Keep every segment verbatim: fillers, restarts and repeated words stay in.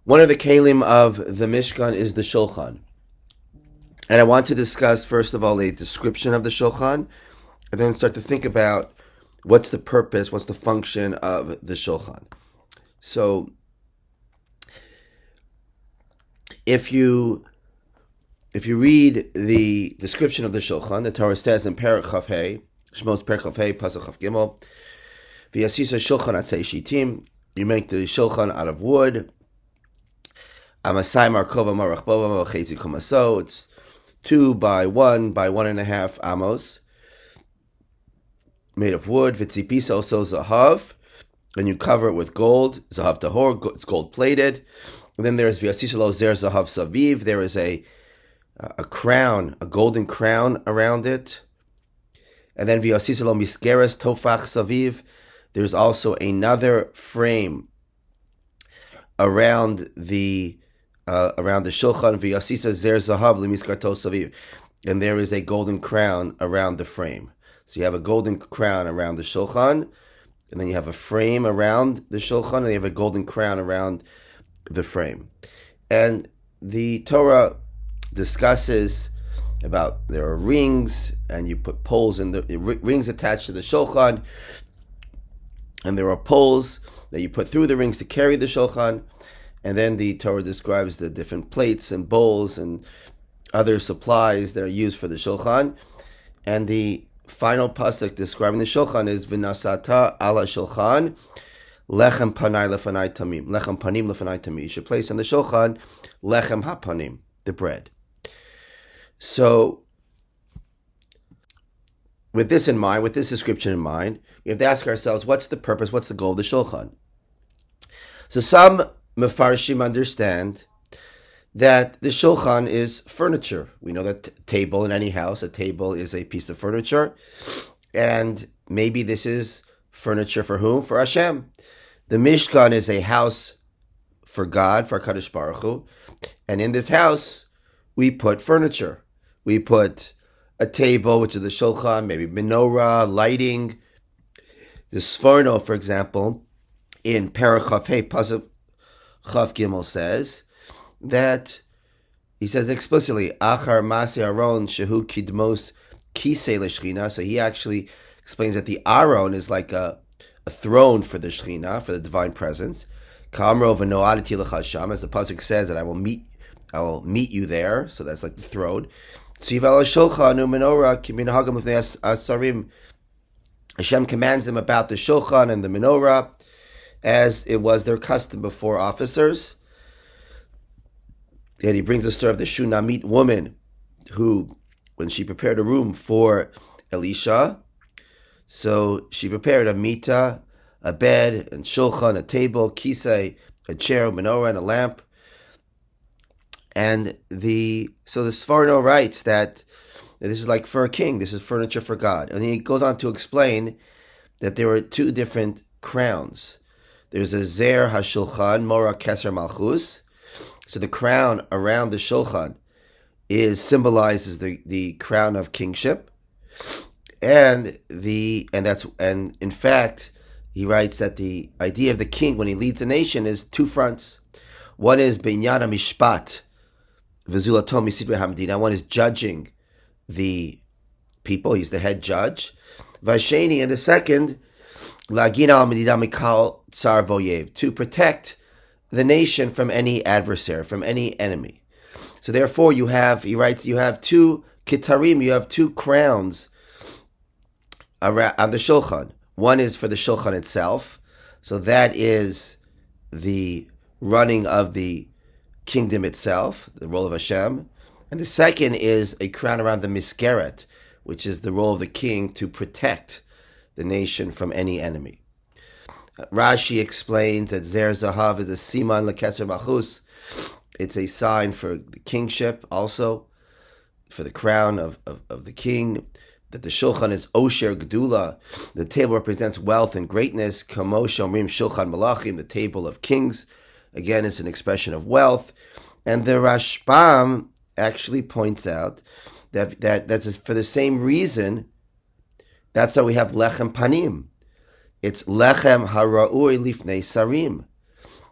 One of the kalim of the Mishkan is the Shulchan. And I want to discuss, first of all, a description of the Shulchan, and then start to think about what's the purpose, what's the function of the Shulchan. So, if you if you read the description of the Shulchan, the Torah says in Perek Chaf Hei, Shmos Perek Chaf Hei, Pasuk Chaf Gimel, V'yasisa Shulchan atzei shitim, you make the Shulchan out of wood, Amasai Markova Marachbova Machezi Kumaso, it's two by one by one and a half amos, made of wood. V'tzipisa also zahav, and you cover it with gold. Zahav tahor, it's gold plated. And then there's v'yasisalo zer zahav saviv. There is a a crown, a golden crown around it. And then v'yasisalo miskeres tofach saviv. There's also another frame around the Uh, around the Shulchan, v'yasisa zer zahav lemiskarto saviv, and there is a golden crown around the frame. So you have a golden crown around the Shulchan, and then you have a frame around the Shulchan, and you have a golden crown around the frame. And the Torah discusses about there are rings, and you put poles in the rings attached to the Shulchan, and there are poles that you put through the rings to carry the Shulchan. And then the Torah describes the different plates and bowls and other supplies that are used for the Shulchan. And the final pasuk describing the Shulchan is V'nasata ala Shulchan lechem panai lefanai tamim. Lechem panim lefanai tamim. You should place on the Shulchan lechem hapanim, the bread. So, with this in mind, with this description in mind, we have to ask ourselves, what's the purpose, what's the goal of the Shulchan? So some Mefarshim understand that the Shulchan is furniture. We know that t- table in any house, a table is a piece of furniture. And maybe this is furniture for whom? For Hashem. The Mishkan is a house for God, for Kadosh Baruch Hu. And in this house, we put furniture. We put a table, which is the Shulchan, maybe menorah, lighting. The Sforno, for example, in Perek Chaf Hei, Pasuk Chaf Gimel says that, he says explicitly, Achar Masi Aron Shehu Kidmos Kisei LeShechina. So he actually explains that the Aron is like a, a throne for the Shechina, for the divine presence. Kamro v'noadati l'chasham, as the pasuk says that I will meet, I will meet you there. So that's like the throne. Tzival Shulchan u'menorah kiminhagam l'fnei asarim. Hashem commands them about the Shulchan and the menorah, as it was their custom before officers. And he brings the story of the Shunamite woman who, when she prepared a room for Elisha, so she prepared a mita, a bed, and shulchan, a table, kisei, a chair, a menorah, and a lamp. And the so the Sforno writes that this is like for a king, this is furniture for God. And he goes on to explain that there were two different crowns. There's a Zer HaShulchan, Mora Keser Malchus. So the crown around the Shulchan is symbolizes the, the crown of kingship. And the and that's and in fact, he writes that the idea of the king when he leads a nation is two fronts. One is Binyan HaMishpat, V'zulato Misidre Hamdina. One is judging the people. He's the head judge. Vasheni, and the second, Lagina Medida Mikal Tsar Voyev, to protect the nation from any adversary, from any enemy. So therefore you have, he writes, you have two kitarim, you have two crowns around, on the Shulchan. One is for the Shulchan itself, so that is the running of the kingdom itself, the role of Hashem. And the second is a crown around the Miskeret, which is the role of the king to protect the nation from any enemy. Rashi explains that Zer Zahav is a siman lekeser malchus. It's a sign for the kingship, also for the crown of, of, of the king. That the Shulchan is Osher Gedula. The table represents wealth and greatness. Kamo Shomrim Shulchan Malachim, the table of kings. Again, it's an expression of wealth. And the Rashbam actually points out that, that that's for the same reason. That's why we have Lechem Panim. It's Lechem Hara'ui Lifnei Sarim.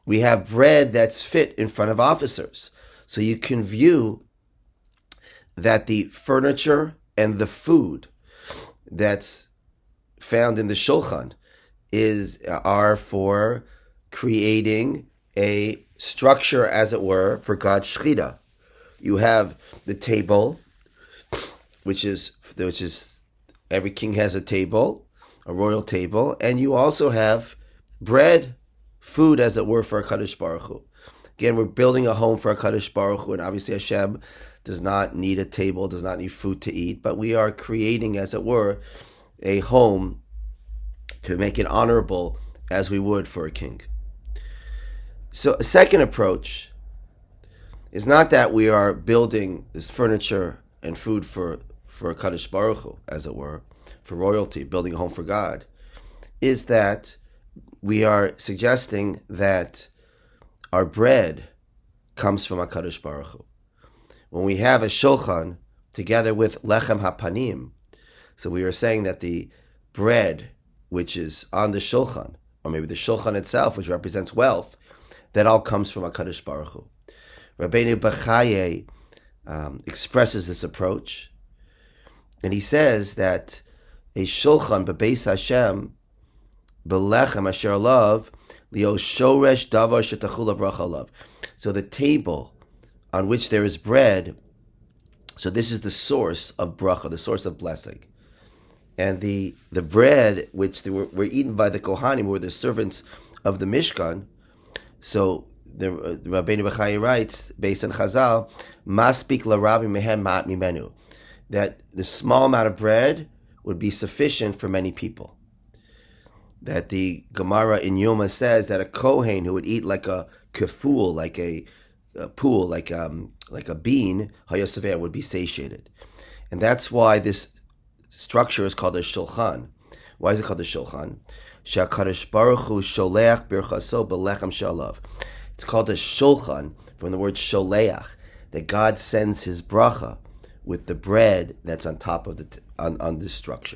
We have bread that's fit in front of officers. So you can view that the furniture and the food that's found in the Shulchan is are for creating a structure, as it were, for God's Shechita. You have the table, which is which is every king has a table, a royal table, and you also have bread, food, as it were, for HaKadosh Baruch Hu. Again, we're building a home for HaKadosh Baruch Hu, and obviously Hashem does not need a table, does not need food to eat, but we are creating, as it were, a home to make it honorable as we would for a king. So a second approach is not that we are building this furniture and food for, for HaKadosh Baruch Hu, as it were, for royalty, building a home for God, is that we are suggesting that our bread comes from HaKadosh Baruch Hu. When we have a shulchan together with lechem hapanim, so we are saying that the bread which is on the shulchan, or maybe the shulchan itself, which represents wealth, that all comes from HaKadosh Baruch Hu. Rabbeinu Bechaye um, expresses this approach, and he says that a shulchan bebeis Hashem belechem asher alav lio shoresh davar shetachula bracha alav. So the table on which there is bread, so this is the source of bracha, the source of blessing. And the the bread which they were, were eaten by the Kohanim, were the servants of the Mishkan. So the, uh, the Rabbeinu Bechaye writes, based on Chazal, Maspik larabi mehem ma'at mimenu, that the small amount of bread would be sufficient for many people. That the Gemara in Yoma says that a Kohen who would eat like a keful, like a, a pool, like um like a bean, hayasaveh, would be satiated. And that's why this structure is called a shulchan. Why is it called a shulchan? Shakadosh Baruch Hu sholeach birchaso belechem shalav. It's called a shulchan from the word sholeach, that God sends His bracha with the bread that's on top of the t- on, on this structure.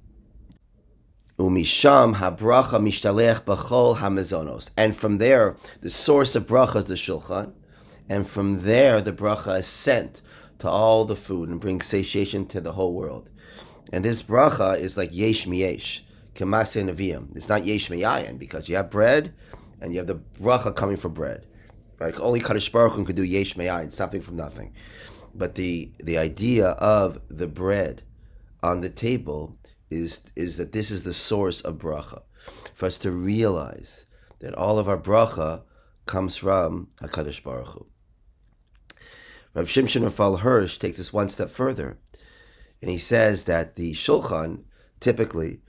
Umisham habracha mishtaleach b'chol hamazonos, and from there the source of bracha is the shulchan, and from there the bracha is sent to all the food and brings satiation to the whole world. And this bracha is like yesh miyesh, k'maseh neviim. It's not yesh miyayin, because you have bread and you have the bracha coming from bread. Right? Only Kadosh Baruch Hu could do yesh miyayin, something from nothing. But the the idea of the bread on the table is is that this is the source of bracha, for us to realize that all of our bracha comes from HaKadosh Baruch Hu. Rav Shimshon Raphael Hirsch takes this one step further, and he says that the shulchan typically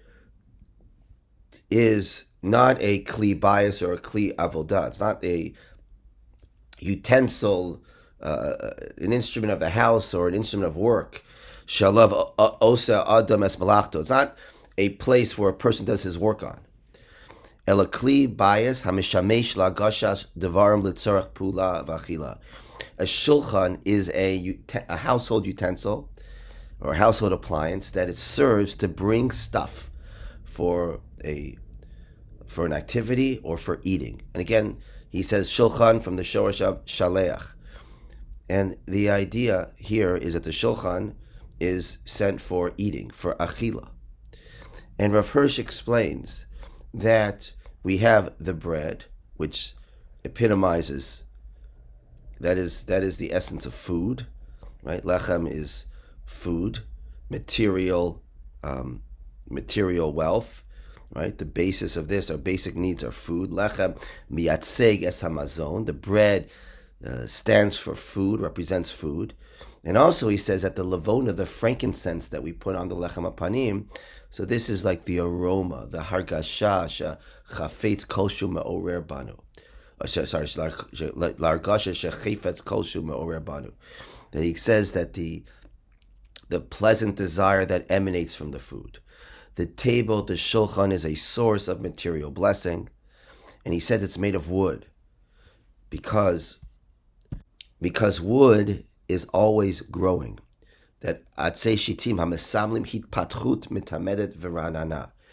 is not a kli bias or a kli avodah. It's not a utensil, uh, an instrument of the house or an instrument of work. Shalav osa adam es malachto. It's not a place where a person does his work on. Ela kli bias hamishamesh lagashas devarim litzorach pula v'achila. A shulchan is a, a household utensil or household appliance that it serves to bring stuff for a for an activity or for eating. And again, he says shulchan from the shoresh of shaleach. And the idea here is that the shulchan is sent for eating, for achila. And Rav Hirsch explains that we have the bread, which epitomizes, that is that is the essence of food, right? Lechem is food, material, um, material wealth, right? The basis of this, our basic needs are food. Lechem miyatzeg es hamazon. The bread uh, stands for food, represents food. And also he says that the levona, the frankincense that we put on the lechem apanim, so this is like the aroma, the hargasha, chafetz kolshu me'orer banu. Sorry, largasha shechefetz kolshu me'orer banu. That he says that the the pleasant desire that emanates from the food. The table, the shulchan, is a source of material blessing. And he said it's made of wood. Because, because wood is always growing. That atzei shitim hamesamlim hitpatchut mitamedet v'ranana.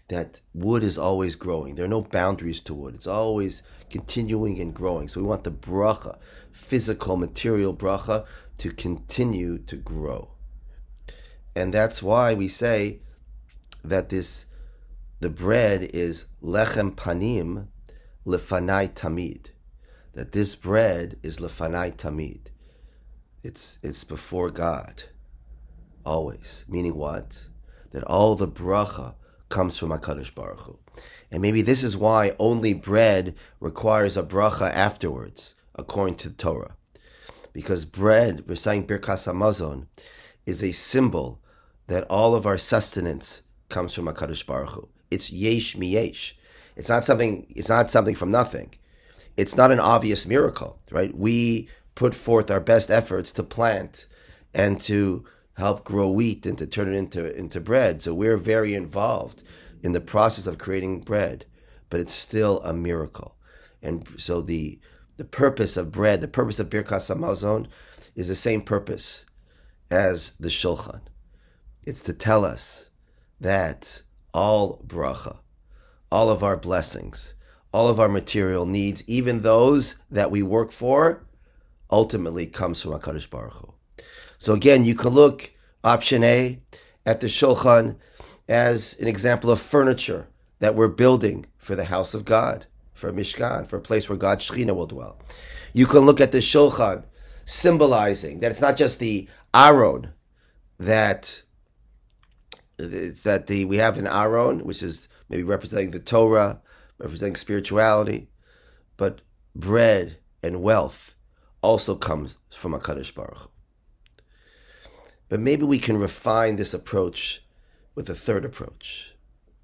that wood is always growing. There are no boundaries to wood. It's always continuing and growing. So we want the bracha, physical, material bracha, to continue to grow. And that's why we say that this, the bread is lechem panim lefanai tamid. That this bread is lefanai tamid. It's it's before God, always. Meaning what? That all the bracha comes from HaKadosh Baruch Hu. And maybe this is why only bread requires a bracha afterwards, according to the Torah. Because bread, reciting Birkas HaMazon, is a symbol that all of our sustenance comes from HaKadosh Baruch Hu. It's yesh mi yesh. It's not something, it's not something from nothing. It's not an obvious miracle, right? We put forth our best efforts to plant and to help grow wheat and to turn it into, into bread. So we're very involved in the process of creating bread, but it's still a miracle. And so the the purpose of bread, the purpose of Birkas HaMazon is the same purpose as the Shulchan. It's to tell us that all bracha, all of our blessings, all of our material needs, even those that we work for, ultimately comes from HaKadosh Baruch Hu. So again, you can look, option A, at the Shulchan as an example of furniture that we're building for the house of God, for a Mishkan, for a place where God's Shekhinah will dwell. You can look at the Shulchan symbolizing that it's not just the Aron that that the we have an Aron, which is maybe representing the Torah, representing spirituality, but bread and wealth also comes from HaKadosh Baruch Hu. But maybe we can refine this approach with a third approach.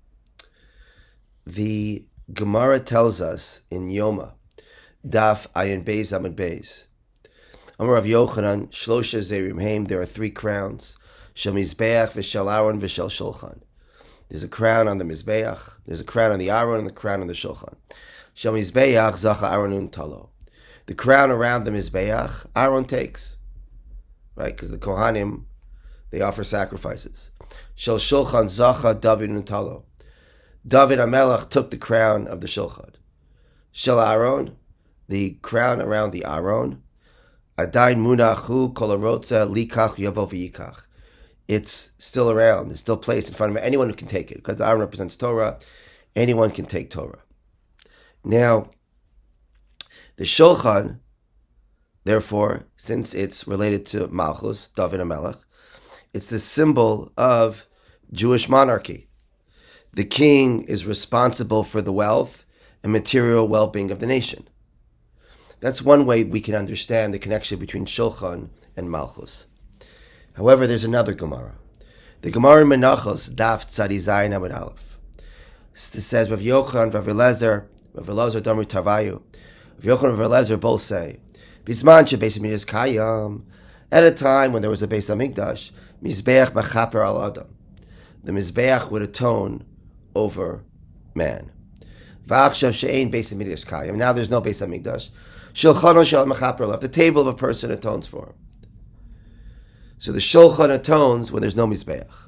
The Gemara tells us in Yoma, Daf Ayin Beis Amud Beis, Amar Rav Yochanan, Shlosha Zerim Haim, there are three crowns, Shel Mizbeach v'Shel Aron v'Shel Shulchan. There's a crown on the Mizbeach, there's a crown on the Aron, and the crown on the Shulchan. Shel Mizbeach Zacha Aronun Talo. The crown around the Mizbeach, Aaron takes, right? Because the Kohanim, they offer sacrifices. Shel Shulchan Zacha David Nutalo. David HaMelech took the crown of the Shulchan. Shel Aaron, the crown around the Aaron. Adain Munachu Kolarotza Likach Yavo V'Yikach. It's still around. It's still placed in front of anyone who can take it. Because the Aaron represents Torah, anyone can take Torah. Now, the Shulchan, therefore, since it's related to Malchus, David HaMelech, it's the symbol of Jewish monarchy. The king is responsible for the wealth and material well-being of the nation. That's one way we can understand the connection between Shulchan and Malchus. However, there's another Gemara. The Gemara in Menachos, Daf Tzadi Zayin Amud Aleph. It says, Rav Yochanan, Rav Eliezer, Rav Eliezer Damru Tavayu, Rav Yochanan and Rav Eliezer both say, Bisman shebeis hamikdash kayam, at a time when there was a Beis Hamikdash, Mizbeach Machaper al Adam. The Mizbeach would atone over man. V'achshav she'ein Beis Hamikdash kayam. Now there's no Beis Hamikdash. Shulchano shel Machaper al. The table of a person atones for him. So the Shulchan atones when there's no Mizbeach.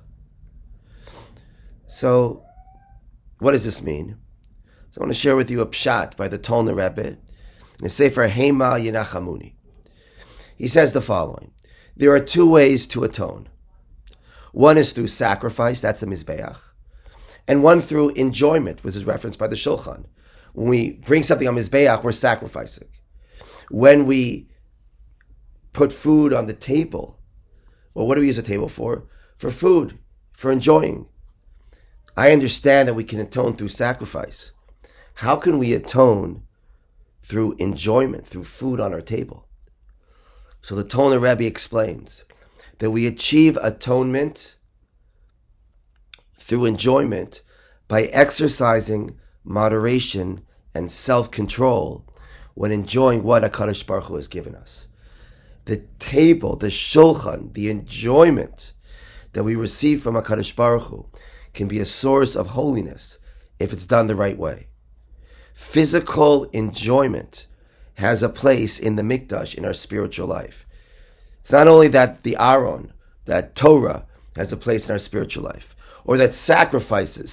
So, what does this mean? So I want to share with you a pshat by the Tolner Rebbe in the Sefer Hema Yenachamuni. He says the following: there are two ways to atone. One is through sacrifice, that's the Mizbeach, and one through enjoyment, which is referenced by the Shulchan. When we bring something on Mizbeach, we're sacrificing. When we put food on the table, well, what do we use a table for? For food, for enjoying. I understand that we can atone through sacrifice. How can we atone through enjoyment, through food on our table? So the Tolner Rebbe explains that we achieve atonement through enjoyment by exercising moderation and self-control when enjoying what HaKadosh Baruch Hu has given us. The table, the shulchan, the enjoyment that we receive from HaKadosh Baruch Hu can be a source of holiness if it's done the right way. Physical enjoyment has a place in the Mikdash in our spiritual life. It's not only that the Aron, that Torah, has a place in our spiritual life, or that sacrifices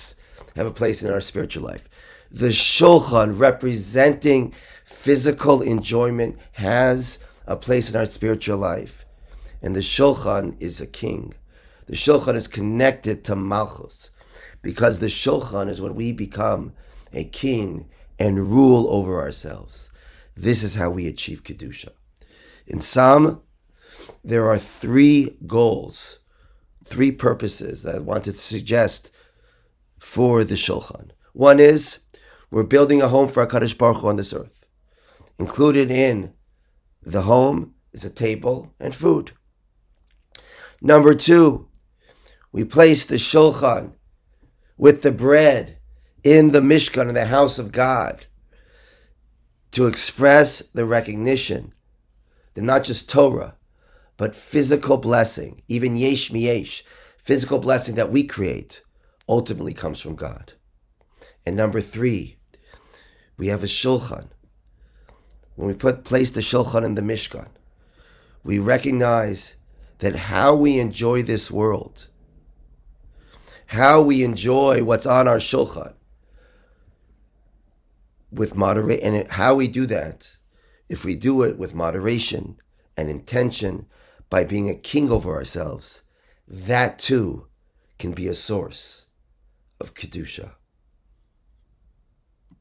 have a place in our spiritual life. The Shulchan, representing physical enjoyment, has a place in our spiritual life. And the Shulchan is a king. The Shulchan is connected to Malchus, because the Shulchan is when we become a king and rule over ourselves. This is how we achieve Kedusha. In Psalm, there are three goals, three purposes that I wanted to suggest for the Shulchan. One is, we're building a home for HaKadosh Baruch Hu on this earth. Included in the home is a table and food. Number two, we place the Shulchan with the bread in the Mishkan, in the house of God, to express the recognition that not just Torah, but physical blessing, even yesh miyesh, physical blessing that we create, ultimately comes from God. And number three, we have a Shulchan. When we put place the Shulchan in the Mishkan, we recognize that how we enjoy this world, how we enjoy what's on our Shulchan, with moderate, and how we do that, if we do it with moderation and intention, by being a king over ourselves, that too can be a source of Kedusha.